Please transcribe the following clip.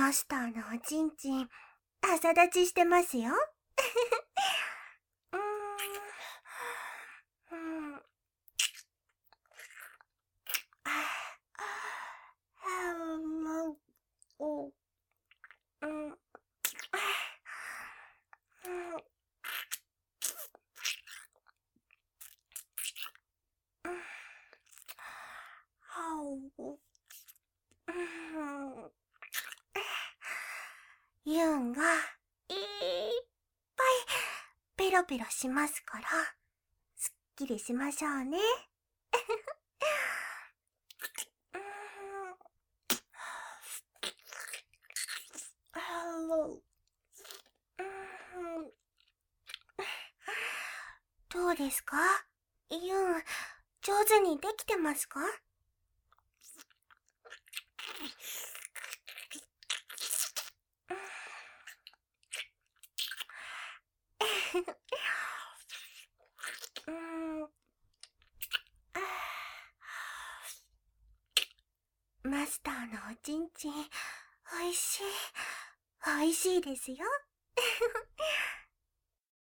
マスターのおちんちん、朝立ちしてますよ。うーん、うん、ああ、もう、お、うん、あうん、うん、はお、うん、ユンがいっぱいペロペロしますから、すっきりしましょうね。うん、あもう、うん、どうですか、ユン、上手にできてますか？うん、あマスターのおちんちん、おいしい、おいしいですよ。